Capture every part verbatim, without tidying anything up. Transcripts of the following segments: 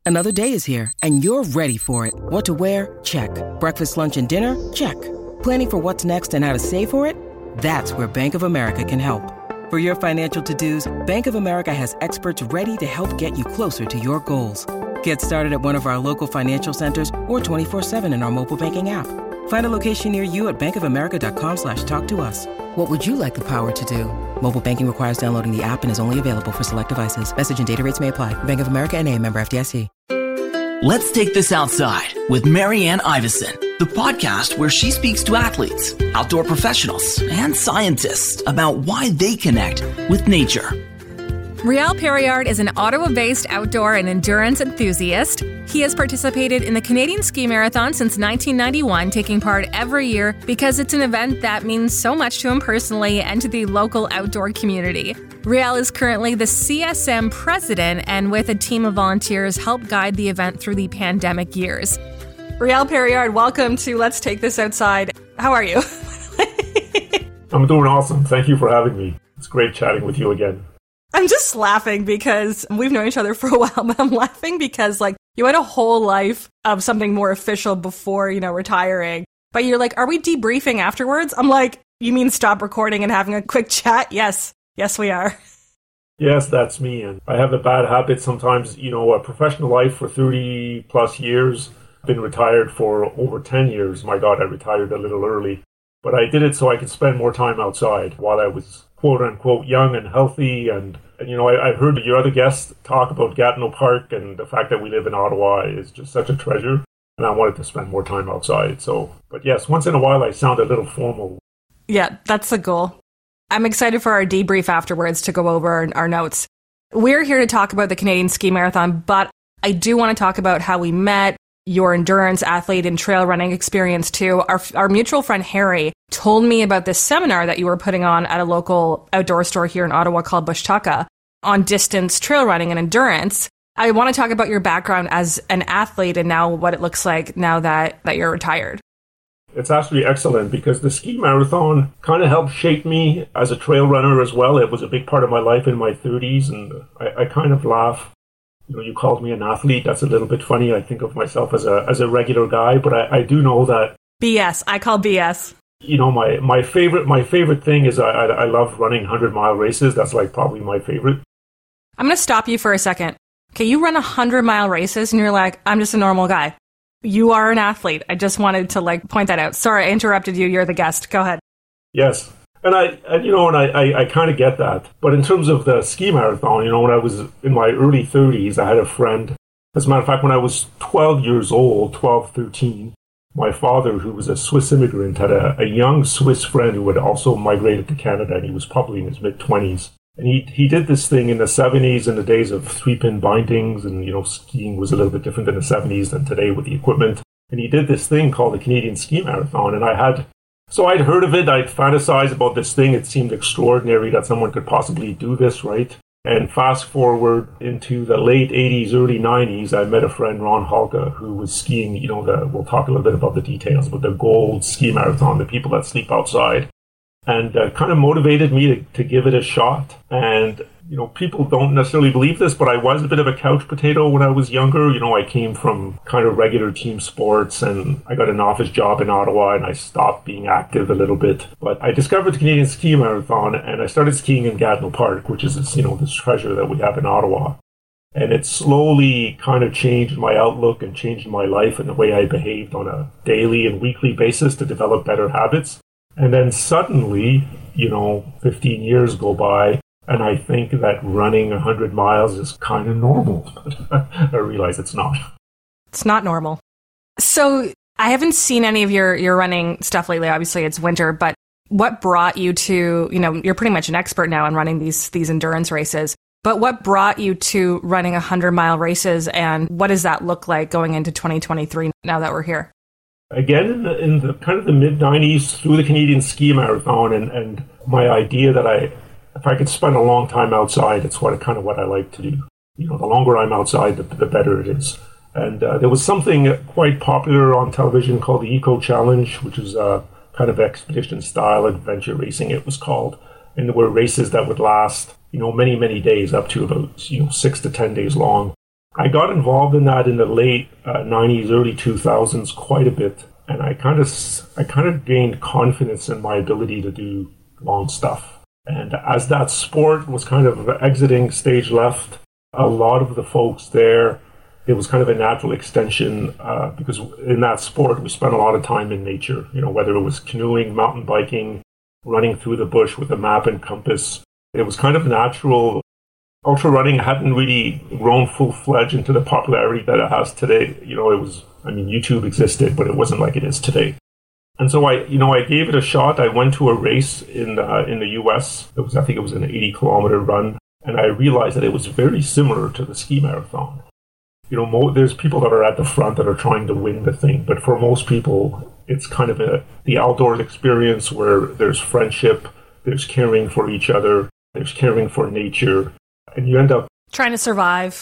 Another day is here, and you're ready for it. What to wear? Check. Breakfast, lunch, and dinner? Check. Planning for what's next and how to save for it? That's where Bank of America can help. For your financial to-dos, Bank of America has experts ready to help get you closer to your goals. Get started at one of our local financial centers or twenty-four seven in our mobile banking app. Find a location near you at bankofamerica.com slash talk to us. What would you like the power to do? Mobile banking requires downloading the app and is only available for select devices. Message and data rates may apply. Bank of America N A, member F D I C. Let's Take This Outside with Marianne Iveson, the podcast where she speaks to athletes, outdoor professionals, and scientists about why they connect with nature. Riel Perriard is an Ottawa-based outdoor and endurance enthusiast. He has participated in the Canadian Ski Marathon since nineteen ninety-one, taking part every year because it's an event that means so much to him personally and to the local outdoor community. Riel is currently the C S M president and with a team of volunteers help guide the event through the pandemic years. Riel Perriard, welcome to Let's Take This Outside. How are you? I'm doing awesome. Thank you for having me. It's great chatting with you again. I'm just laughing because we've known each other for a while, but I'm laughing because, like, you had a whole life of something more official before, you know, retiring. But you're like, are we debriefing afterwards? I'm like, you mean stop recording and having a quick chat? Yes. Yes, we are. Yes, that's me. And I have a bad habit sometimes, you know, a professional life for thirty plus years. I've been retired for over ten years. My God, I retired a little early. But I did it so I could spend more time outside while I was quote unquote young and healthy. And, and you know, I, I heard your other guests talk about Gatineau Park, and the fact that we live in Ottawa is just such a treasure. And I wanted to spend more time outside. So, but yes, once in a while I sound a little formal. Yeah, that's the goal. I'm excited for our debrief afterwards to go over our notes. We're here to talk about the Canadian Ski Marathon, but I do want to talk about how we met, your endurance, athlete, and trail running experience too. Our, our mutual friend Harry told me about this seminar that you were putting on at a local outdoor store here in Ottawa called Bush Tucka on distance trail running and endurance. I want to talk about your background as an athlete and now what it looks like now that, that you're retired. It's actually excellent because the ski marathon kind of helped shape me as a trail runner as well. It was a big part of my life in my thirties, and I, I kind of laugh. You know, you called me an athlete. That's a little bit funny. I think of myself as a as a regular guy, but I, I do know that B S. I call B S. You know, my, my favorite my favorite thing is I, I I love running hundred mile races. That's like probably my favorite. I'm going to stop you for a second. Okay, you run hundred mile races, and you're like, I'm just a normal guy. You are an athlete. I just wanted to like point that out. Sorry, I interrupted you. You're the guest. Go ahead. Yes. And I, and, you know, and I, I, I kind of get that. But in terms of the ski marathon, you know, when I was in my early thirties, I had a friend. As a matter of fact, when I was twelve years old, twelve, thirteen, my father, who was a Swiss immigrant, had a, a young Swiss friend who had also migrated to Canada, and he was probably in his mid-twenties. And he he did this thing in the seventies, in the days of three-pin bindings, and, you know, skiing was a little bit different in the seventies than today with the equipment. And he did this thing called the Canadian Ski Marathon, and I had... So I'd heard of it, I'd fantasized about this thing, it seemed extraordinary that someone could possibly do this, right? And fast forward into the late eighties, early nineties, I met a friend, Ron Halka, who was skiing, you know, the, we'll talk a little bit about the details, but the Gold Ski Marathon, the people that sleep outside. And uh, kind of motivated me to, to give it a shot. And, you know, people don't necessarily believe this, but I was a bit of a couch potato when I was younger. You know, I came from kind of regular team sports, and I got an office job in Ottawa, and I stopped being active a little bit. But I discovered the Canadian Ski Marathon, and I started skiing in Gatineau Park, which is, this, you know, this treasure that we have in Ottawa. And it slowly kind of changed my outlook and changed my life and the way I behaved on a daily and weekly basis to develop better habits. And then suddenly, you know, fifteen years go by, and I think that running one hundred miles is kind of normal. But I realize it's not. It's not normal. So I haven't seen any of your, your running stuff lately. Obviously, it's winter. But what brought you to, you know, you're pretty much an expert now in running these these endurance races. But what brought you to running one hundred mile races, and what does that look like going into twenty twenty-three now that we're here? Again, in the, in the kind of the mid nineties, through the Canadian Ski Marathon, and, and my idea that I, if I could spend a long time outside, it's what kind of what I like to do. You know, the longer I'm outside, the, the better it is. And uh, there was something quite popular on television called the Eco Challenge, which was a kind of expedition-style adventure racing, it was called. And there were races that would last, you know, many, many days, up to about, you know, six to ten days long. I got involved in that in the late uh, nineties, early two thousands quite a bit. And I kind of I kind of gained confidence in my ability to do long stuff. And as that sport was kind of exiting stage left, a lot of the folks there, it was kind of a natural extension uh, because in that sport, we spent a lot of time in nature, you know, whether it was canoeing, mountain biking, running through the bush with a map and compass. It was kind of natural. Ultra running hadn't really grown full-fledged into the popularity that it has today. You know, it was, I mean, YouTube existed, but it wasn't like it is today. And so I, you know, I gave it a shot. I went to a race in the, in the U S. It was, I think it was an eighty kilometer run. And I realized that it was very similar to the ski marathon. You know, mo- there's people that are at the front that are trying to win the thing. But for most people, it's kind of a, the outdoors experience where there's friendship, there's caring for each other, there's caring for nature. And you end up trying to survive.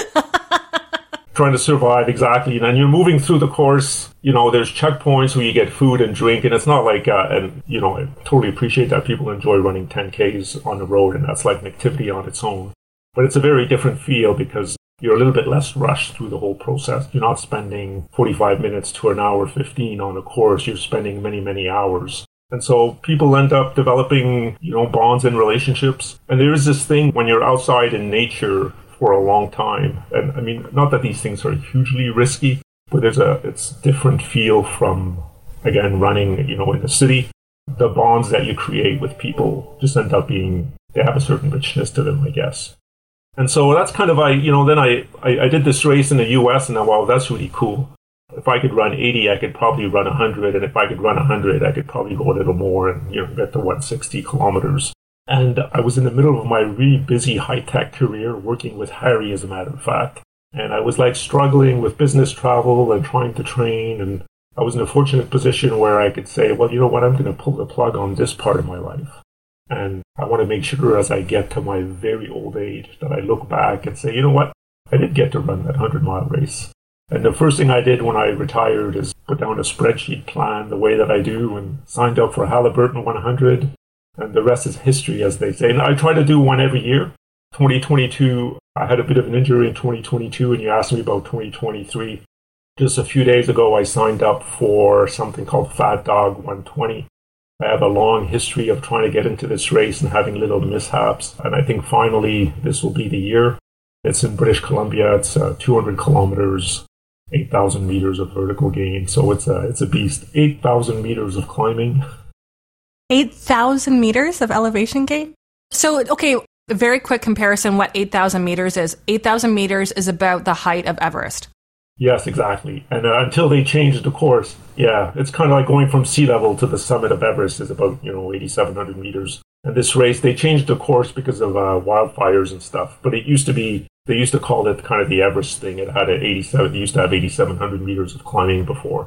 trying to survive, exactly. And you're moving through the course. You know, there's checkpoints where you get food and drink. And it's not like, uh, and, you know, I totally appreciate that people enjoy running ten Ks on the road. And that's like an activity on its own. But it's a very different feel because you're a little bit less rushed through the whole process. You're not spending forty-five minutes to an hour fifteen on a course. You're spending many, many hours. And so people end up developing, you know, bonds and relationships. And there is this thing when you're outside in nature for a long time. And I mean, not that these things are hugely risky, but there's a, it's different feel from, again, running, you know, in the city. The bonds that you create with people just end up being, they have a certain richness to them, I guess. And so that's kind of, I, you know, then I, I, I did this race in the U S and I, wow, that's really cool. If I could run eighty, I could probably run one hundred. And if I could run one hundred, I could probably go a little more and, you know, get to one hundred sixty kilometers. And I was in the middle of my really busy high-tech career working with Harry, as a matter of fact. And I was like struggling with business travel and trying to train. And I was in a fortunate position where I could say, well, you know what, I'm going to pull the plug on this part of my life. And I want to make sure as I get to my very old age that I look back and say, you know what, I did get to run that hundred-mile race. And the first thing I did when I retired is put down a spreadsheet plan the way that I do and signed up for Halliburton one hundred. And the rest is history, as they say. And I try to do one every year. twenty twenty-two, I had a bit of an injury in twenty twenty-two, and you asked me about twenty twenty-three. Just a few days ago, I signed up for something called Fat Dog one twenty. I have a long history of trying to get into this race and having little mishaps. And I think finally this will be the year. It's in British Columbia. It's uh, two hundred kilometers. eight thousand meters of vertical gain. So it's a, it's a beast. eight thousand meters of climbing. eight thousand meters of elevation gain? So, okay, a very quick comparison what eight thousand meters is. eight thousand meters is about the height of Everest. Yes, exactly. And uh, until they changed the course, yeah, it's kind of like going from sea level to the summit of Everest is about, you know, eighty-seven hundred meters. And this race, they changed the course because of uh, wildfires and stuff. But it used to be, they used to call it kind of the Everest thing. It had an eighty-seven, they used to have eighty-seven hundred meters of climbing before.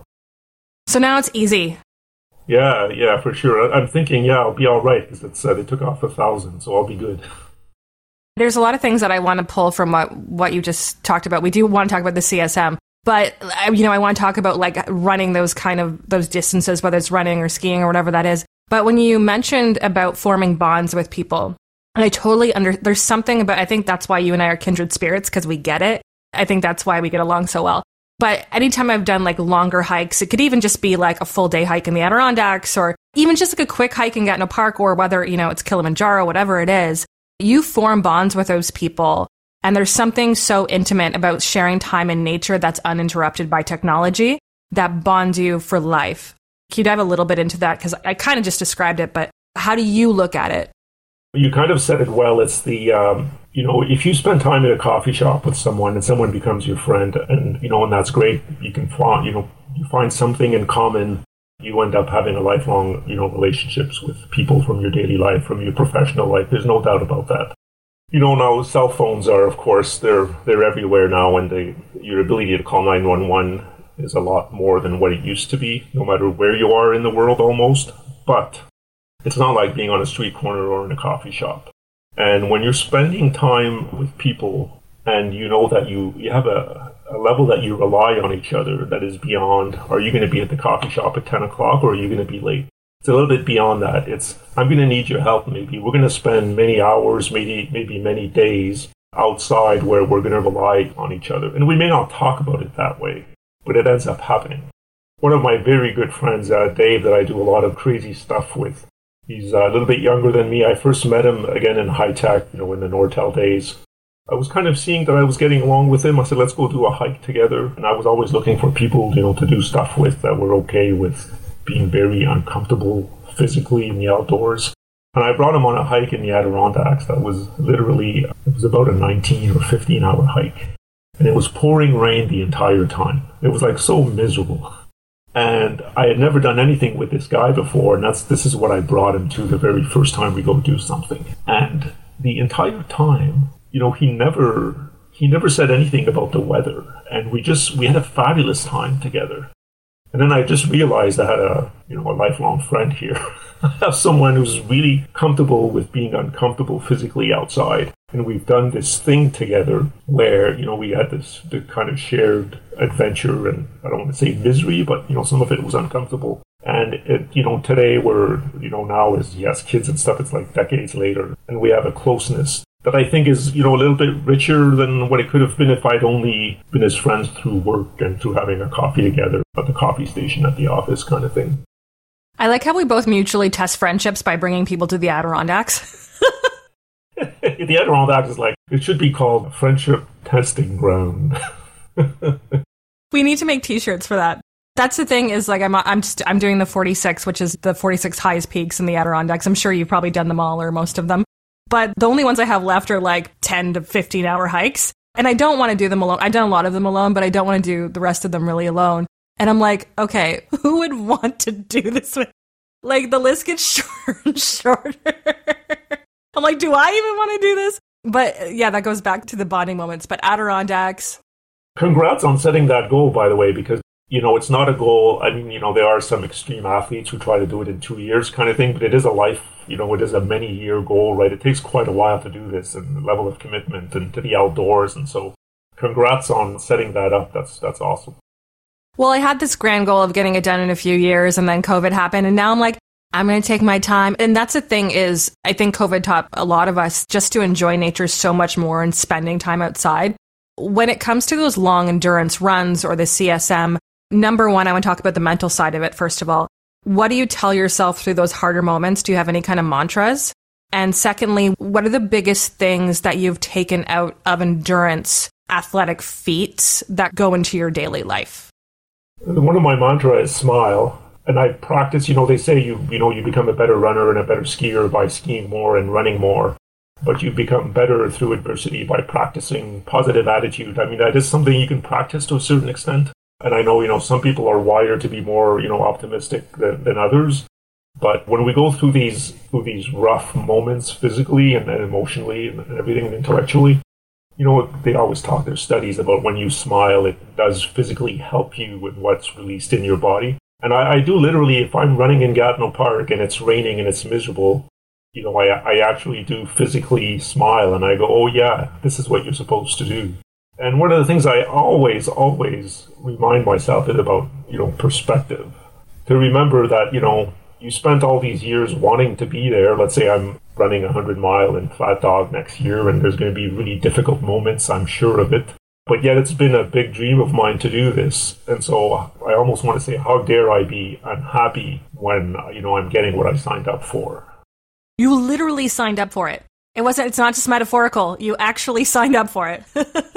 So now it's easy. Yeah, yeah, for sure. I'm thinking, yeah, I'll be all right because it's uh, they took off a thousand, so I'll be good. There's a lot of things that I want to pull from what, what you just talked about. We do want to talk about the C S M, but you know, I want to talk about like running those kind of those distances, whether it's running or skiing or whatever that is. But when you mentioned about forming bonds with people, and I totally under, there's something about, I think that's why you and I are kindred spirits, because we get it. I think that's why we get along so well. But anytime I've done like longer hikes, it could even just be like a full day hike in the Adirondacks, or even just like a quick hike in Gatineau Park, or whether, you know, it's Kilimanjaro, whatever it is, you form bonds with those people. And there's something so intimate about sharing time in nature that's uninterrupted by technology that bonds you for life. Can you dive a little bit into that? Because I kind of just described it, but how do you look at it? You kind of said it well. It's the, um, you know, if you spend time at a coffee shop with someone and someone becomes your friend, and, you know, and that's great, you can find, you know, you find something in common, you end up having a lifelong, you know, relationships with people from your daily life, from your professional life. There's no doubt about that. You know, now cell phones are, of course, they're they're everywhere now, and they, your ability to call nine one one is a lot more than what it used to be, no matter where you are in the world almost. But it's not like being on a street corner or in a coffee shop. And when you're spending time with people and you know that you, you have a, a level that you rely on each other that is beyond, are you going to be at the coffee shop at ten o'clock or are you going to be late? It's a little bit beyond that. It's, I'm going to need your help maybe. We're going to spend many hours, maybe maybe many days outside where we're going to rely on each other. And we may not talk about it that way, but it ends up happening. One of my very good friends, uh, Dave, that I do a lot of crazy stuff with, he's uh, a little bit younger than me. I first met him, again, in high tech, you know, in the Nortel days. I was kind of seeing that I was getting along with him. I said, let's go do a hike together. And I was always looking for people, you know, to do stuff with that were okay with being very uncomfortable physically in the outdoors. And I brought him on a hike in the Adirondacks that was literally, it was about a nineteen or fifteen hour hike. And it was pouring rain the entire time. It was like so miserable. And I had never done anything with this guy before. And that's this is what I brought him to the very first time we go do something. And the entire time, you know, he never he never said anything about the weather. And we just, we had a fabulous time together. And then I just realized I had a, you know, a lifelong friend here. I have someone who's really comfortable with being uncomfortable physically outside. And we've done this thing together where, you know, we had this the kind of shared adventure, and I don't want to say misery, but, you know, some of it was uncomfortable. And, it, you know, today we're, you know, now as he has kids and stuff, it's like decades later, and we have a closeness that I think is, you know, a little bit richer than what it could have been if I'd only been his friends through work and through having a coffee together at the coffee station at the office kind of thing. I like how we both mutually test friendships by bringing people to the Adirondacks. The Adirondacks is like, it should be called Friendship Testing Ground. We need to make t-shirts for that. That's the thing is, like, I'm I'm just, I'm doing the forty-six, which is the forty-six highest peaks in the Adirondacks. I'm sure you've probably done them all or most of them. But the only ones I have left are like ten to fifteen hour hikes. And I don't want to do them alone. I've done a lot of them alone, but I don't want to do the rest of them really alone. And I'm like, okay, who would want to do this with? Like, the list gets shorter and shorter. I'm like, do I even want to do this? But yeah, that goes back to the bonding moments. But Adirondacks. Congrats on setting that goal, by the way, because, you know, it's not a goal. I mean, you know, there are some extreme athletes who try to do it in two years kind of thing, but it is a life, you know, it is a many year goal, right? It takes quite a while to do this, and the level of commitment and to the outdoors. And so congrats on setting that up. That's, that's awesome. Well, I had this grand goal of getting it done in a few years, and then COVID happened, and now I'm like, I'm going to take my time. And that's the thing is, I think COVID taught a lot of us just to enjoy nature so much more and spending time outside. When it comes to those long endurance runs or the C S M, number one, I want to talk about the mental side of it, first of all. What do you tell yourself through those harder moments? Do you have any kind of mantras? And secondly, what are the biggest things that you've taken out of endurance athletic feats that go into your daily life? One of my mantras is smile. And I practice, you know, they say you, you know, you become a better runner and a better skier by skiing more and running more. But you become better through adversity by practicing positive attitude. I mean, that is something you can practice to a certain extent. And I know, you know, some people are wired to be more, you know, optimistic than, than others. But when we go through these through these rough moments physically and, and emotionally and, and everything and intellectually, you know, they always talk, there's studies about when you smile, it does physically help you with what's released in your body. And I, I do literally, if I'm running in Gatineau Park and it's raining and it's miserable, you know, I, I actually do physically smile and I go, oh yeah, this is what you're supposed to do. And one of the things I always, always remind myself is about, you know, perspective. To remember that, you know, you spent all these years wanting to be there. Let's say I'm running a hundred mile in Flat Dog next year and there's going to be really difficult moments, I'm sure of it. But yet it's been a big dream of mine to do this. And so I almost want to say, how dare I be unhappy when, you know, I'm getting what I signed up for. You literally signed up for it. It wasn't, it's not just metaphorical. You actually signed up for it.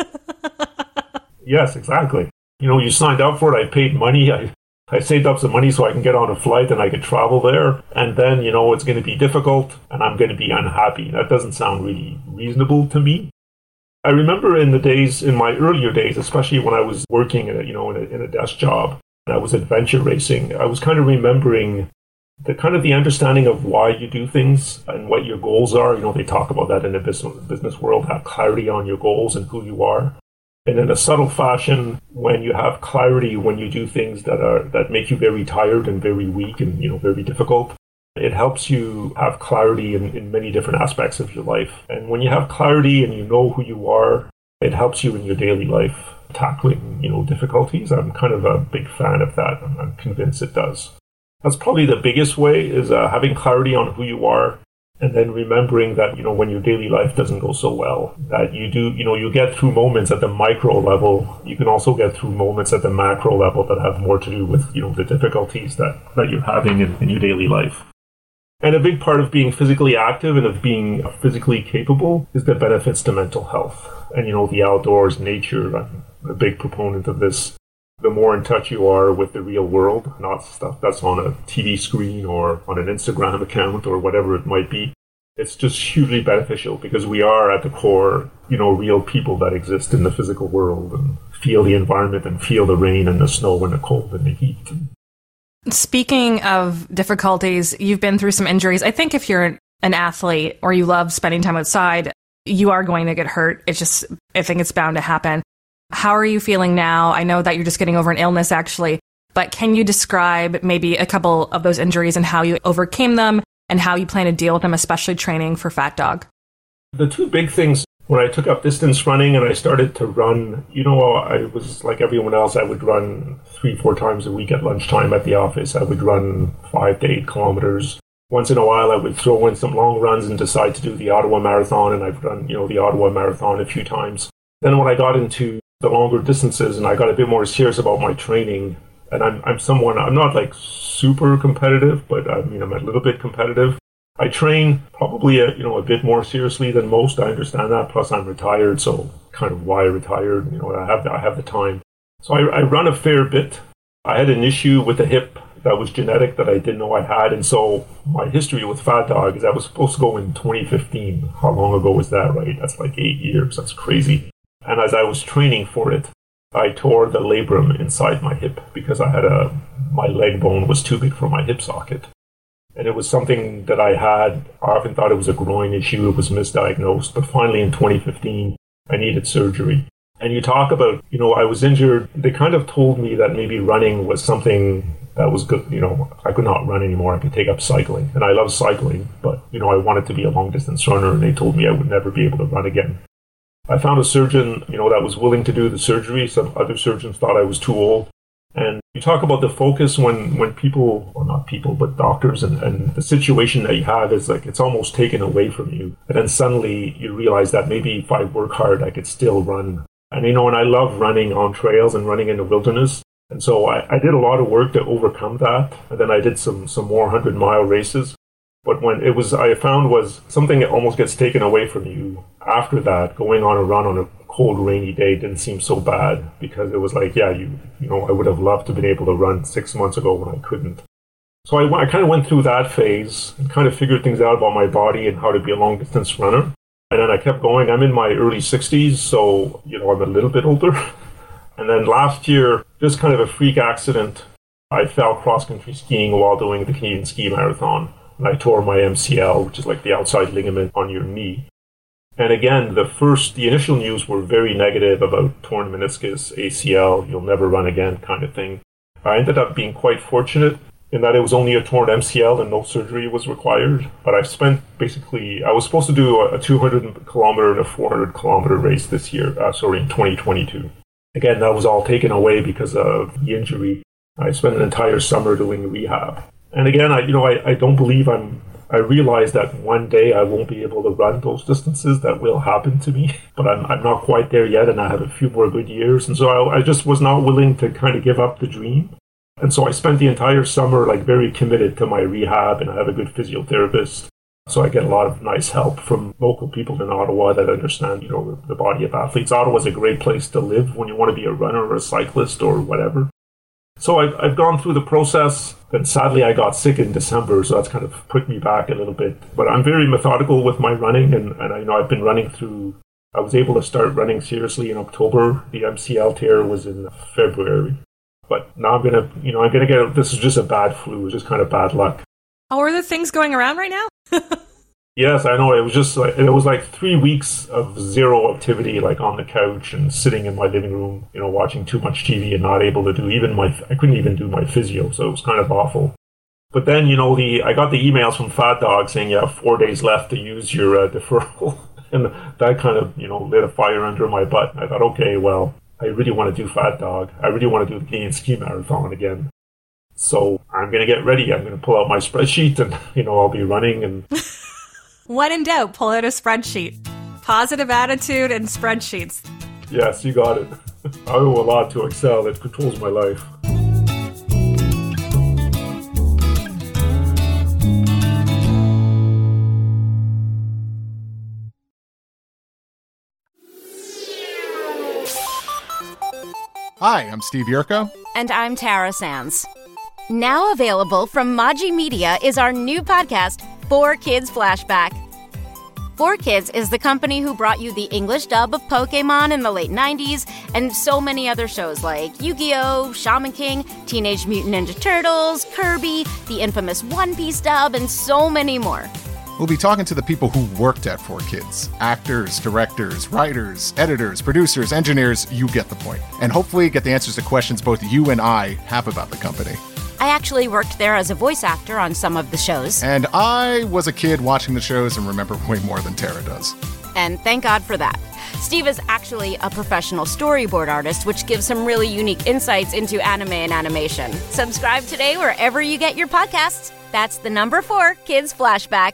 Yes, exactly. You know, you signed up for it. I paid money. I, I saved up some money so I can get on a flight and I could travel there. And then, you know, it's going to be difficult and I'm going to be unhappy. That doesn't sound really reasonable to me. I remember in the days, in my earlier days, especially when I was working in a, you know, in a, in a desk job, and I was adventure racing, I was kind of remembering the kind of the understanding of why you do things and what your goals are. You know, they talk about that in the business, business world, have clarity on your goals and who you are. And in a subtle fashion, when you have clarity, when you do things that are that make you very tired and very weak and, you know, very difficult, it helps you have clarity in, in many different aspects of your life. And when you have clarity and you know who you are, it helps you in your daily life tackling, you know, difficulties. I'm kind of a big fan of that. I'm, I'm convinced it does. That's probably the biggest way is uh, having clarity on who you are And then remembering that, you know, when your daily life doesn't go so well, that you do, you know, you get through moments at the micro level. You can also get through moments at the macro level that have more to do with, you know, the difficulties that, that you're having in, in your daily life. And a big part of being physically active and of being physically capable is the benefits to mental health. And, you know, the outdoors, nature, I'm a big proponent of this. The more in touch you are with the real world, not stuff that's on a T V screen or on an Instagram account or whatever it might be, it's just hugely beneficial because we are at the core, you know, real people that exist in the physical world and feel the environment and feel the rain and the snow and the cold and the heat. Speaking of difficulties, you've been through some injuries. I think if you're an athlete or you love spending time outside, you are going to get hurt. It's just, I think it's bound to happen. How are you feeling now? I know that you're just getting over an illness, actually, but can you describe maybe a couple of those injuries and how you overcame them and how you plan to deal with them, especially training for Fat Dog? The two big things, when I took up distance running and I started to run, you know, I was like everyone else. I would run three, four times a week at lunchtime at the office. I would run five to eight kilometers. Once in a while, I would throw in some long runs and decide to do the Ottawa Marathon, and I've run, you know, the Ottawa Marathon a few times. Then when I got into the longer distances and I got a bit more serious about my training, and I'm I'm someone, I'm not like super competitive, but I mean, I'm a little bit competitive. I train probably a, you know, a bit more seriously than most. I understand that. Plus I'm retired, so kind of why retired, you know, I have the, I have the time. So I, I run a fair bit. I had an issue with the hip that was genetic that I didn't know I had. And so my history with Fat Dog is I was supposed to go in twenty fifteen. How long ago was that, right? That's like eight years. That's crazy. And as I was training for it, I tore the labrum inside my hip because I had a, my leg bone was too big for my hip socket. And it was something that I had, I often thought it was a groin issue, it was misdiagnosed. But finally in twenty fifteen, I needed surgery. And you talk about, you know, I was injured. They kind of told me that maybe running was something that was good. You know, I could not run anymore. I could take up cycling. And I love cycling, but, you know, I wanted to be a long distance runner and they told me I would never be able to run again. I found a surgeon, you know, that was willing to do the surgery. Some other surgeons thought I was too old. And you talk about the focus when, when people, well, not people, but doctors, and, and the situation that you have is like, it's almost taken away from you. And then suddenly you realize that maybe if I work hard, I could still run. And, you know, and I love running on trails and running in the wilderness. And so I, I did a lot of work to overcome that. And then I did some, some more hundred mile races. But when it was, I found was something that almost gets taken away from you after that. Going on a run on a cold, rainy day didn't seem so bad because it was like, yeah, you you know, I would have loved to have been able to run six months ago when I couldn't. So I, I kind of went through that phase and kind of figured things out about my body and how to be a long distance runner. And then I kept going. I'm in my early sixties, so, you know, I'm a little bit older. And then last year, just kind of a freak accident, I fell cross-country skiing while doing the Canadian Ski Marathon. And I tore my M C L, which is like the outside ligament on your knee. And again, the first, the initial news were very negative about torn meniscus, A C L, you'll never run again kind of thing. I ended up being quite fortunate in that it was only a torn M C L and no surgery was required. But I've spent basically, I was supposed to do a two hundred kilometer and a four hundred kilometer race this year, uh, sorry, in twenty twenty-two. Again, that was all taken away because of the injury. I spent an entire summer doing rehab. And again, I, you know, I, I don't believe I'm, I realize that one day I won't be able to run those distances. That will happen to me, but I'm, I'm not quite there yet. And I have a few more good years. And so I, I just was not willing to kind of give up the dream. And so I spent the entire summer like very committed to my rehab, and I have a good physiotherapist. So I get a lot of nice help from local people in Ottawa that understand, you know, the body of athletes. Ottawa's a great place to live when you want to be a runner or a cyclist or whatever. So I've, I've gone through the process, and sadly I got sick in December, so that's kind of put me back a little bit. But I'm very methodical with my running, and, and I know I've been running through, I was able to start running seriously in October. The M C L tear was in February. But now I'm going to, you know, I'm going to get, this is just a bad flu, it's just kind of bad luck. Oh, are there things going around right now? Yes, I know. It was just like, it was like three weeks of zero activity, like on the couch and sitting in my living room, you know, watching too much T V and not able to do even my, I couldn't even do my physio. So it was kind of awful. But then, you know, the, I got the emails from Fat Dog saying you have four days left to use your uh, deferral. And that kind of, you know, lit a fire under my butt. I thought, okay, well, I really want to do Fat Dog. I really want to do the Canadian Ski Marathon again. So I'm going to get ready. I'm going to pull out my spreadsheet and, you know, I'll be running and... When in doubt, pull out a spreadsheet. Positive attitude and spreadsheets. Yes, you got it. I owe a lot to Excel. It controls my life. Hi, I'm Steve Yerko. And I'm Tara Sands. Now available from Maji Media is our new podcast, four Kids Flashback. four Kids is the company who brought you the English dub of Pokémon in the late nineties and so many other shows like Yu-Gi-Oh!, Shaman King, Teenage Mutant Ninja Turtles, Kirby, the infamous One Piece dub, and so many more. We'll be talking to the people who worked at four Kids. Actors, directors, writers, editors, producers, engineers, you get the point. And hopefully get the answers to questions both you and I have about the company. I actually worked there as a voice actor on some of the shows. And I was a kid watching the shows and remember way more than Tara does. And thank God for that. Steve is actually a professional storyboard artist, which gives some really unique insights into anime and animation. Subscribe today wherever you get your podcasts. That's the number four Kids Flashback.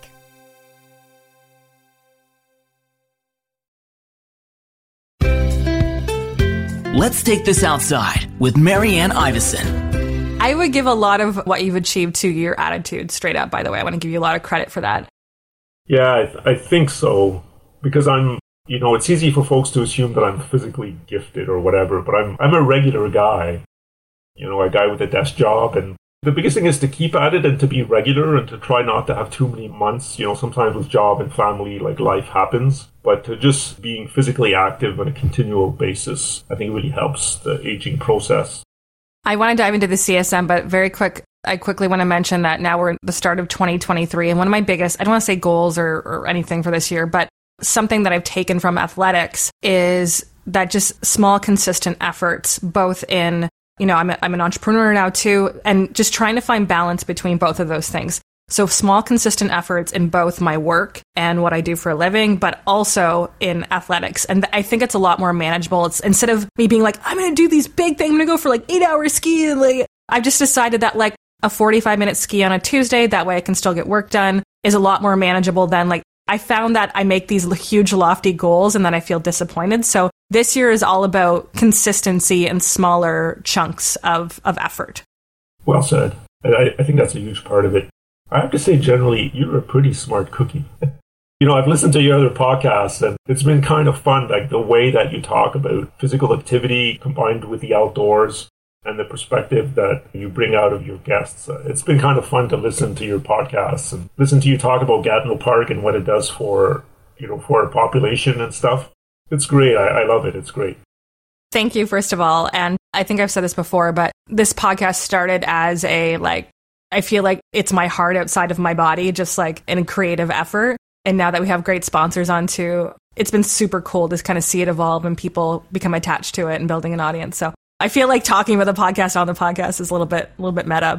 Let's take this outside with Marianne Iveson. I would give a lot of what you've achieved to your attitude, straight up, by the way. I want to give you a lot of credit for that. Yeah, I, th- I think so. Because I'm, you know, it's easy for folks to assume that I'm physically gifted or whatever, but I'm I'm a regular guy. You know, a guy with a desk job. And the biggest thing is to keep at it and to be regular and to try not to have too many months. You know, sometimes with job and family, like life happens. But to just being physically active on a continual basis, I think really helps the aging process. I want to dive into the C S M, but very quick, I quickly want to mention that now we're at the start of twenty twenty-three. And one of my biggest, I don't want to say goals or, or anything for this year, but something that I've taken from athletics is that just small, consistent efforts, both in, you know, I'm, a, I'm an entrepreneur now too, and just trying to find balance between both of those things. So small, consistent efforts in both my work and what I do for a living, but also in athletics. And I think it's a lot more manageable. It's instead of me being like, I'm going to do these big things, I'm going to go for like eight hours skiing. Like, I've just decided that like a forty-five minute ski on a Tuesday, that way I can still get work done, is a lot more manageable than like, I found that I make these huge lofty goals and then I feel disappointed. So this year is all about consistency and smaller chunks of, of effort. Well said. I, I think that's a huge part of it. I have to say, generally, you're a pretty smart cookie. You know, I've listened to your other podcasts, and it's been kind of fun, like the way that you talk about physical activity combined with the outdoors and the perspective that you bring out of your guests. It's been kind of fun to listen to your podcasts and listen to you talk about Gatineau Park and what it does for, you know, for our population and stuff. It's great. I, I love it. It's great. Thank you, first of all. And I think I've said this before, but this podcast started as a, like, I feel like it's my heart outside of my body, just like in a creative effort. And now that we have great sponsors on too, it's been super cool to kind of see it evolve and people become attached to it and building an audience. So I feel like talking about the podcast on the podcast is a little bit, a little bit meta.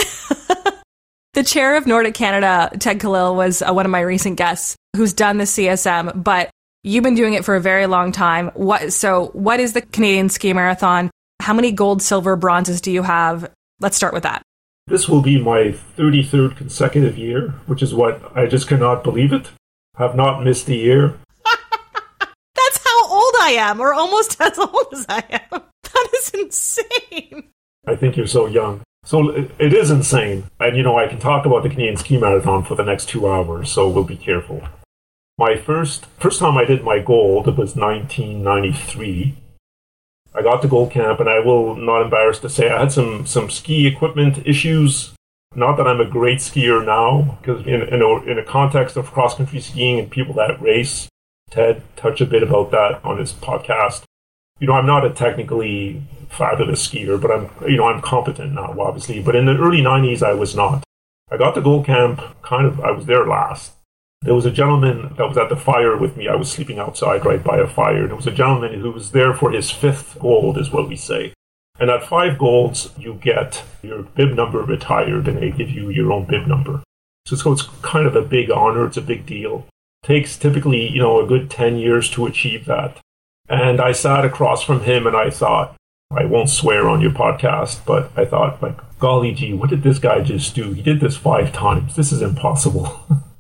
The chair of Nordic Canada, Ted Khalil, was uh, one of my recent guests who's done the C S M, but you've been doing it for a very long time. What, so what is the Canadian Ski Marathon? How many gold, silver, bronzes do you have? Let's start with that. This will be my thirty-third consecutive year, which is what I just cannot believe it. Have not missed a year. That's how old I am, or almost as old as I am. That is insane. I think you're so young. So it is insane. And, you know, I can talk about the Canadian Ski Marathon for the next two hours, so we'll be careful. My first first time I did my gold, it was nineteen ninety-three. I got to Gold Camp, and I will not embarrass to say I had some, some ski equipment issues. Not that I'm a great skier now, because in, in, a, in a context of cross-country skiing and people that race, Ted touched a bit about that on his podcast. You know, I'm not a technically fabulous skier, but I'm, you know, I'm competent now, obviously. But in the early nineties, I was not. I got to Gold Camp, kind of, I was there last. There was a gentleman that was at the fire with me. I was sleeping outside right by a fire. There was a gentleman who was there for his fifth gold, is what we say. And at five golds, you get your bib number retired, and they give you your own bib number. So, so it's kind of a big honor. It's a big deal. It takes typically, you know, a good ten years to achieve that. And I sat across from him, and I thought, I won't swear on your podcast, but I thought, like, golly gee, what did this guy just do? He did this five times. This is impossible.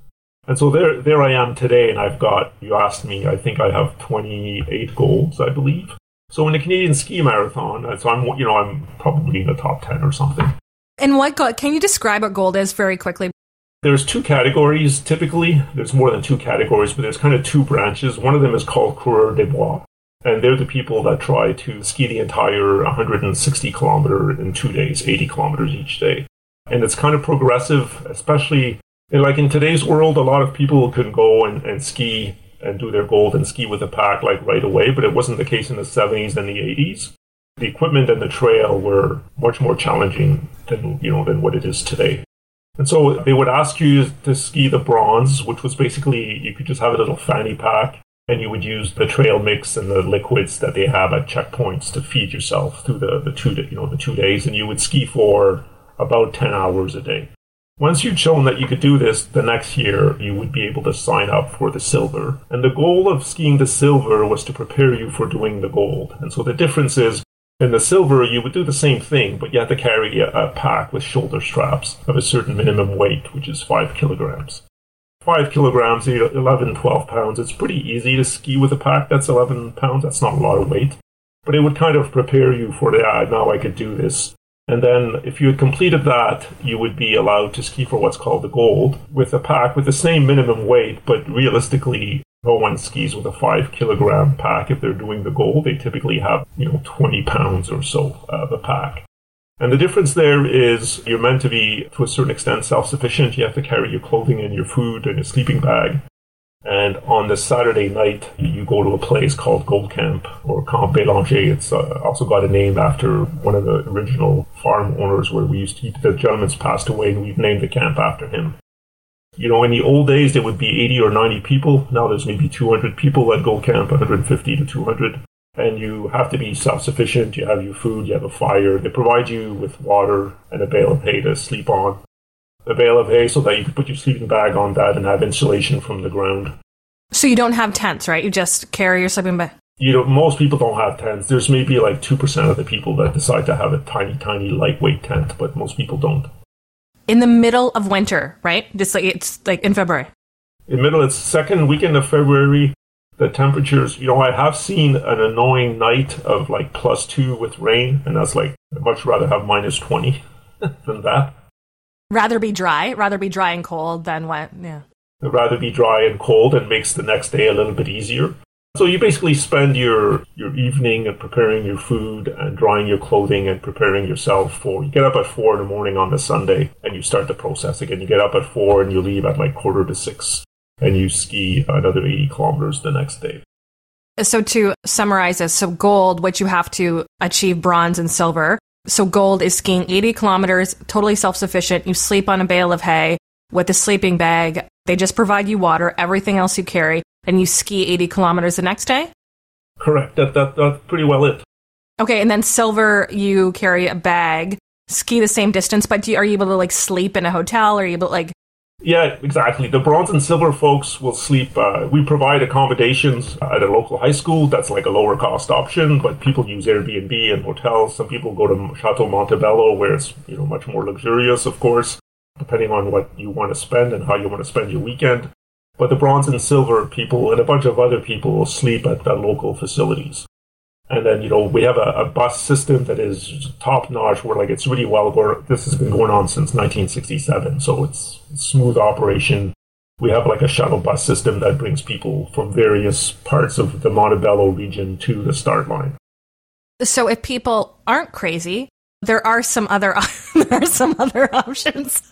And so there there I am today, and I've got, you asked me, I think I have twenty-eight golds, I believe. So in the Canadian Ski Marathon, so I'm, you know, I'm probably in the top ten or something. And what gold, can you describe what gold is very quickly? There's two categories, typically. There's more than two categories, but there's kind of two branches. One of them is called Coureur des Bois. And they're the people that try to ski the entire one hundred sixty kilometer in two days, eighty kilometers each day. And it's kind of progressive, especially like in today's world, a lot of people can go and, and ski and do their gold and ski with a pack like right away, but it wasn't the case in the seventies and the eighties. The equipment and the trail were much more challenging than, you know, than what it is today. And so they would ask you to ski the bronze, which was basically, you could just have a little fanny pack, and you would use the trail mix and the liquids that they have at checkpoints to feed yourself through the, the two, you know, the two days, and you would ski for about ten hours a day. Once you'd shown that you could do this, the next year you would be able to sign up for the silver. And the goal of skiing the silver was to prepare you for doing the gold. And so the difference is, in the silver, you would do the same thing, but you had to carry a, a pack with shoulder straps of a certain minimum weight, which is five kilograms. Five kilograms, eleven, twelve pounds. It's pretty easy to ski with a pack that's eleven pounds. That's not a lot of weight. But it would kind of prepare you for, yeah, now I could do this. And then if you had completed that, you would be allowed to ski for what's called the gold with a pack with the same minimum weight, but realistically, no one skis with a five kilogram pack. If they're doing the gold, they typically have, you know, twenty pounds or so of a pack. And the difference there is you're meant to be, to a certain extent, self-sufficient. You have to carry your clothing and your food and a sleeping bag. And on the Saturday night, you go to a place called Gold Camp or Camp Bélanger. It's uh, also got a name after one of the original farm owners where we used to eat. The gentleman's passed away, and we've named the camp after him. You know, in the old days, there would be eighty or ninety people. Now there's maybe two hundred people at Gold Camp, one hundred fifty to two hundred. And you have to be self-sufficient. You have your food, you have a fire. They provide you with water and a bale of hay to sleep on. A bale of hay so that you can put your sleeping bag on that and have insulation from the ground. So you don't have tents, right? You just carry your sleeping bag? You know, most people don't have tents. There's maybe like two percent of the people that decide to have a tiny, tiny, lightweight tent, but most people don't. In the middle of winter, right? Just like it's like in February. In the middle, it's second weekend of February. The temperatures, you know, I have seen an annoying night of like plus two with rain, and that's like, I'd much rather have minus twenty than that. Rather be dry, rather be dry and cold than wet, yeah. I'd rather be dry and cold, and makes the next day a little bit easier. So you basically spend your, your evening and preparing your food and drying your clothing and preparing yourself for, you get up at four in the morning on the Sunday and you start the process again. You get up at four and you leave at like quarter to six and you ski another eighty kilometers the next day. So to summarize this, so gold, which you have to achieve bronze and silver. So gold is skiing eighty kilometers, totally self-sufficient. You sleep on a bale of hay with a sleeping bag. They just provide you water, everything else you carry. And you ski eighty kilometers the next day? Correct. That, that That's pretty well it. Okay, and then silver, you carry a bag, ski the same distance, but do you, are you able to, like, sleep in a hotel? Are you able to, like... Yeah, exactly. The bronze and silver folks will sleep. Uh, we provide accommodations at a local high school. That's like a lower cost option, but people use Airbnb and hotels. Some people go to Chateau Montebello, where it's, you know, much more luxurious, of course, depending on what you want to spend and how you want to spend your weekend. But the bronze and silver people and a bunch of other people will sleep at the local facilities. And then, you know, we have a, a bus system that is top-notch, where, like, it's really well, where this has been going on since nineteen sixty-seven, so it's smooth operation. We have, like, a shuttle bus system that brings people from various parts of the Montebello region to the start line. So if people aren't crazy, there are some other, there are some other options.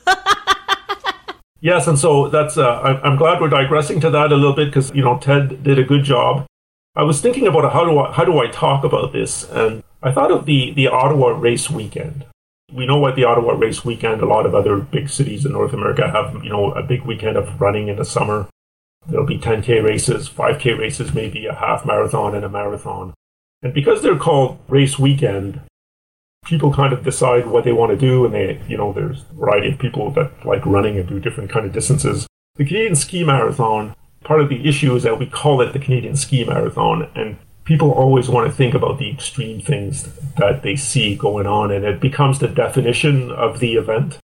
Yes, and so that's, uh, I'm glad we're digressing to that a little bit, because, you know, Ted did a good job. I was thinking about how do I, how do I talk about this, and I thought of the, the Ottawa Race Weekend. We know what the Ottawa Race Weekend, a lot of other big cities in North America have, you know, a big weekend of running in the summer. There'll be ten K races, five K races, maybe a half marathon and a marathon. And because they're called Race Weekend, people kind of decide what they want to do, and they, you know, there's a variety of people that like running and do different kind of distances. The Canadian Ski Marathon, part of the issue is that we call it the Canadian Ski Marathon, and people always want to think about the extreme things that they see going on, and it becomes the definition of the event.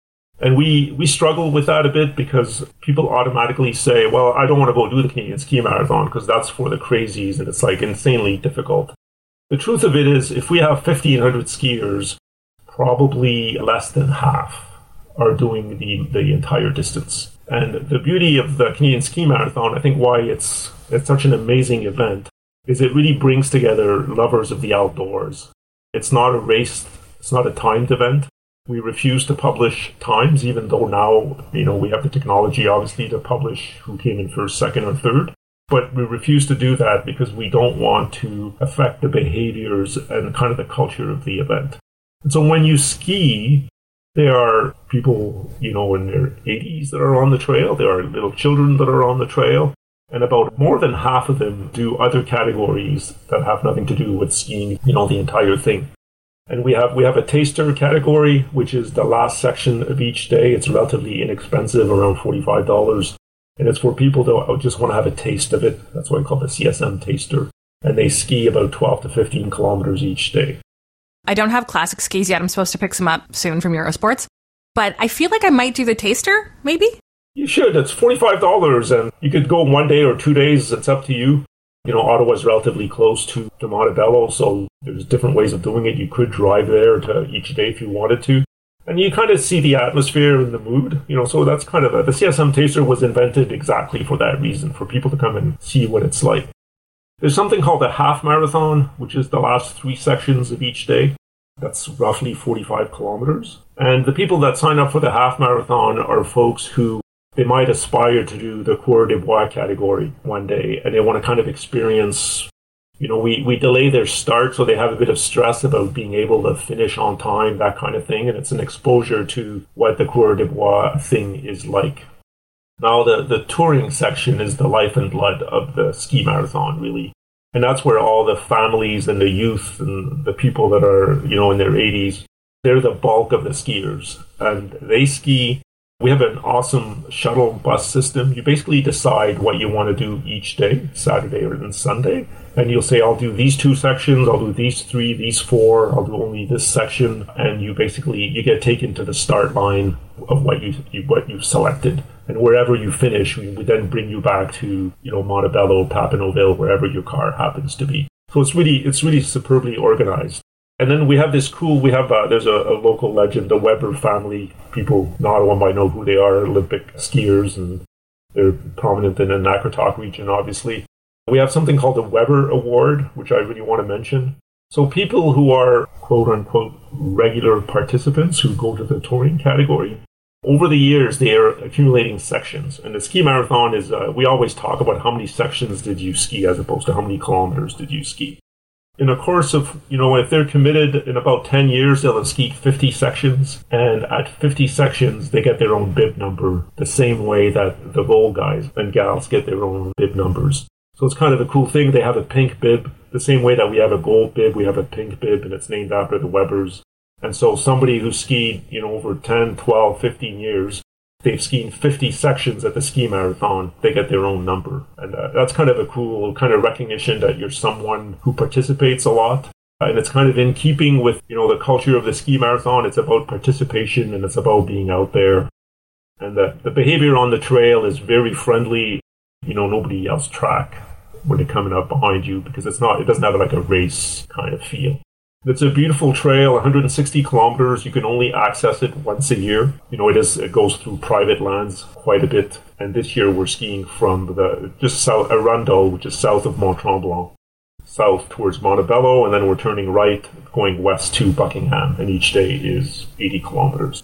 And we, we struggle with that a bit because people automatically say, well, I don't want to go do the Canadian Ski Marathon because that's for the crazies and it's like insanely difficult. The truth of it is, if we have fifteen hundred skiers, probably less than half are doing the, the entire distance. And the beauty of the Canadian Ski Marathon, I think why it's it's such an amazing event, is it really brings together lovers of the outdoors. It's not a race, it's not a timed event. We refuse to publish times, even though now, you know, we have the technology, obviously, to publish who came in first, second, or third. But we refuse to do that because we don't want to affect the behaviors and kind of the culture of the event. And so when you ski, there are people, you know, in their eighties that are on the trail. There are little children that are on the trail. And about more than half of them do other categories that have nothing to do with skiing, you know, the entire thing. And we have we have a taster category, which is the last section of each day. It's relatively inexpensive, around forty-five dollars. And it's for people that just want to have a taste of it. That's why I call it the C S M taster. And they ski about twelve to fifteen kilometers each day. I don't have classic skis yet. I'm supposed to pick some up soon from Eurosports. But I feel like I might do the taster, maybe? You should. It's forty-five dollars. And you could go one day or two days. It's up to you. You know, Ottawa's relatively close to, to Montebello, so there's different ways of doing it. You could drive there to each day if you wanted to. And you kind of see the atmosphere and the mood, you know, so that's kind of a, the C S M Taster was invented exactly for that reason, for people to come and see what it's like. There's something called a half marathon, which is the last three sections of each day. That's roughly forty-five kilometers. And the people that sign up for the half marathon are folks who they might aspire to do the Coureur des Bois category one day, and they want to kind of experience, you know, we, we delay their start, so they have a bit of stress about being able to finish on time, that kind of thing, and it's an exposure to what the Coureur des Bois thing is like. Now, the, the touring section is the life and blood of the ski marathon, really. And that's where all the families and the youth and the people that are, you know, in their eighties, they're the bulk of the skiers. And they ski. We have an awesome shuttle bus system. You basically decide what you want to do each day, Saturday or Sunday. And you'll say, I'll do these two sections, I'll do these three, these four, I'll do only this section. And you basically, you get taken to the start line of what, you, you, what you've selected. And wherever you finish, we would then bring you back to, you know, Montebello, Papineauville, wherever your car happens to be. So it's really, it's really superbly organized. And then we have this cool, we have, uh, there's a, a local legend, the Weber family. People in Ottawa might know who they are, Olympic skiers, and they're prominent in the Nakratuck region, obviously. We have something called the Weber Award, which I really want to mention. So people who are, quote unquote, regular participants who go to the touring category, over the years, they are accumulating sections. And the ski marathon is, uh, we always talk about how many sections did you ski as opposed to how many kilometers did you ski. In a course of, you know, if they're committed in about ten years, they'll have skied fifty sections. And at fifty sections, they get their own bib number, the same way that the gold guys and gals get their own bib numbers. So it's kind of a cool thing. They have a pink bib, the same way that we have a gold bib, we have a pink bib, and it's named after the Webers. And so somebody who skied, you know, over ten, twelve, fifteen years, they've skied fifty sections at the ski marathon, they get their own number. And uh, that's kind of a cool kind of recognition that you're someone who participates a lot. Uh, and it's kind of in keeping with, you know, the culture of the ski marathon. It's about participation and it's about being out there. And the, the behavior on the trail is very friendly. You know, nobody yells track when they're coming up behind you because it's not, it doesn't have like a race kind of feel. It's a beautiful trail, one hundred sixty kilometers. You can only access it once a year. You know, it is. It goes through private lands quite a bit. And this year we're skiing from the just south Arundel, which is south of Mont Tremblant, south towards Montebello, and then we're turning right, going west to Buckingham. And each day is eighty kilometers.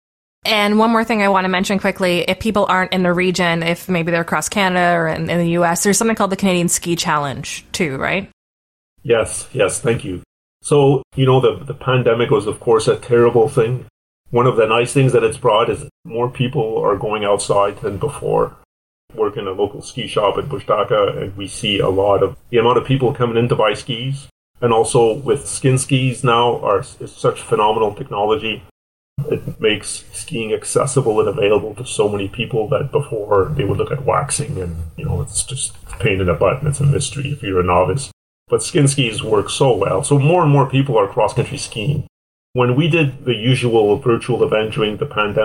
And one more thing I want to mention quickly, if people aren't in the region, if maybe they're across Canada or in, in the U S, there's something called the Canadian Ski Challenge too, right? Yes, yes, thank you. So, you know, the, the pandemic was, of course, a terrible thing. One of the nice things that it's brought is more people are going outside than before. I work in a local ski shop in Bushtaka, and we see a lot of the amount of people coming in to buy skis. And also with skin skis now are is such phenomenal technology. It makes skiing accessible and available to so many people that before they would look at waxing and, you know, it's just a pain in the butt and it's a mystery if you're a novice. But skin skis work so well. So more and more people are cross-country skiing. When we did the usual virtual event during the pandemic,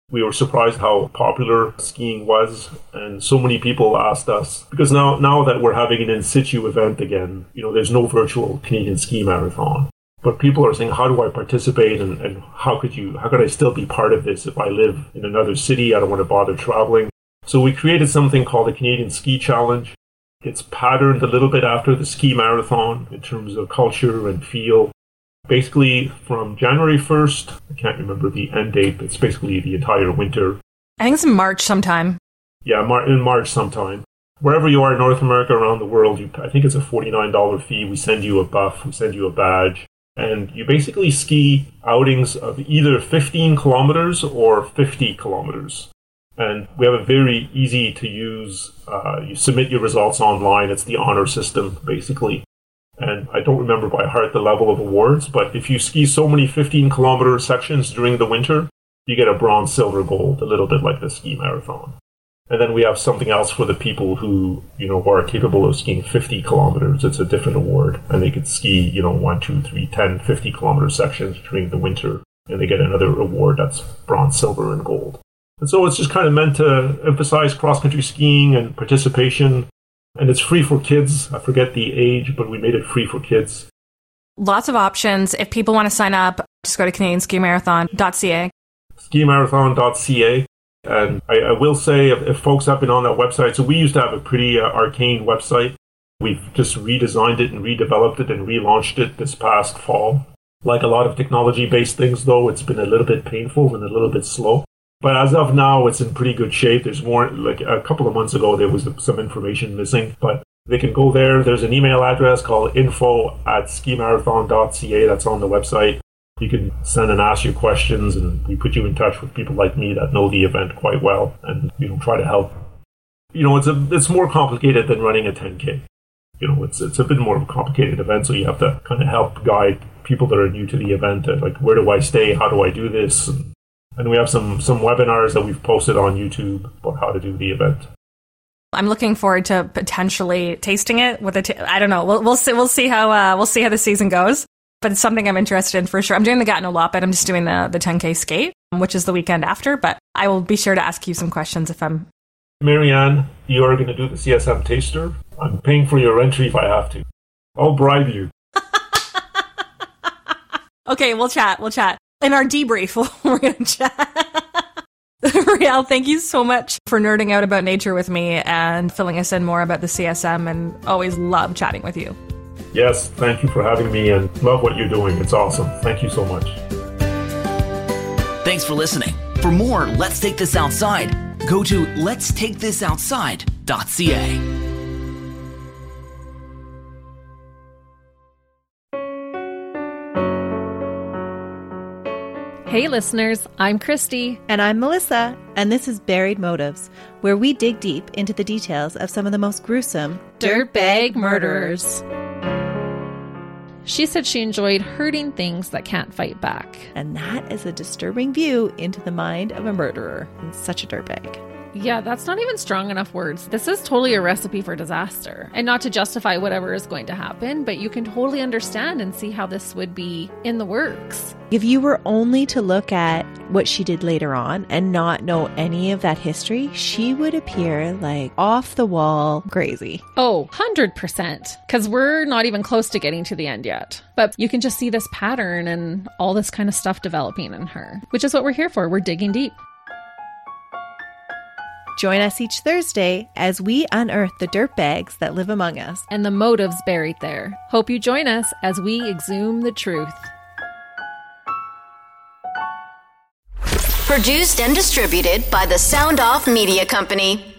We were surprised how popular skiing was, and so many people asked us, because now now that we're having an in situ event again, you know, there's no virtual Canadian Ski Marathon. But people are saying, how do I participate, and, and how could you, how could I still be part of this if I live in another city? I don't want to bother traveling. So we created something called the Canadian Ski Challenge. It's patterned a little bit after the Ski Marathon in terms of culture and feel. Basically, from January first, I can't remember the end date, but it's basically the entire winter. I think it's in March sometime. Yeah, Mar- in March sometime. Wherever you are in North America, around the world, you, I think it's a forty-nine dollars fee. We send you a buff, we send you a badge, and you basically ski outings of either fifteen kilometers or fifty kilometers. And we have a very easy to use, uh, you submit your results online. It's the honor system, basically. And I don't remember by heart the level of awards, but if you ski so many fifteen kilometer sections during the winter, you get a bronze, silver, gold, a little bit like the ski marathon. And then we have something else for the people who, you know, who are capable of skiing fifty kilometers. It's a different award. And they could ski, you know, one, two, three, ten, fifty kilometer sections during the winter. And they get another award that's bronze, silver, and gold. And so it's just kind of meant to emphasize cross-country skiing and participation. And it's free for kids. I forget the age, but we made it free for kids. Lots of options. If people want to sign up, just go to Canadian Ski Marathon dot C A. ski marathon dot C A. And I, I will say, if, if folks have been on that website, so we used to have a pretty uh, arcane website. We've just redesigned it and redeveloped it and relaunched it this past fall. Like a lot of technology-based things, though, it's been a little bit painful and a little bit slow. But as of now, it's in pretty good shape. There's more, like a couple of months ago, there was some information missing, but they can go there. There's an email address called info at ski marathon dot C A that's on the website. You can send and ask your questions, and we put you in touch with people like me that know the event quite well, and, you know, try to help. You know, it's a it's more complicated than running a ten K. You know, it's it's a bit more of a complicated event, so you have to kind of help guide people that are new to the event, like, where do I stay? How do I do this? And, And we have some, some webinars that we've posted on YouTube about how to do the event. I'm looking forward to potentially tasting it with a. T- I don't know. We'll we'll see. We'll see how uh, we'll see how the season goes. But it's something I'm interested in for sure. I'm doing the Gatineau Loppet. I'm just doing the the ten K skate, which is the weekend after. But I will be sure to ask you some questions if I'm. Marianne, you are going to do the C S M taster. I'm paying for your entry if I have to. I'll bribe you. Okay, we'll chat. We'll chat. In our debrief, we're going to chat. Riel, thank you so much for nerding out about nature with me and filling us in more about the C S M, and always love chatting with you. Yes, thank you for having me, and love what you're doing. It's awesome. Thank you so much. Thanks for listening. For more Let's Take This Outside, go to lets take this outside dot C A. Hey listeners, I'm Christy. And I'm Melissa, and this is Buried Motives, where we dig deep into the details of some of the most gruesome dirtbag murderers. She said she enjoyed hurting things that can't fight back. And that is a disturbing view into the mind of a murderer and such a dirtbag. Yeah, that's not even strong enough words. This is totally a recipe for disaster. And not to justify whatever is going to happen, but you can totally understand and see how this would be in the works. If you were only to look at what she did later on and not know any of that history, she would appear like off the wall crazy. Oh, one hundred percent. Because we're not even close to getting to the end yet. But you can just see this pattern and all this kind of stuff developing in her, which is what we're here for. We're digging deep. Join us each Thursday as we unearth the dirtbags that live among us and the motives buried there. Hope you join us as we exhume the truth. Produced and distributed by the Sound Off Media Company.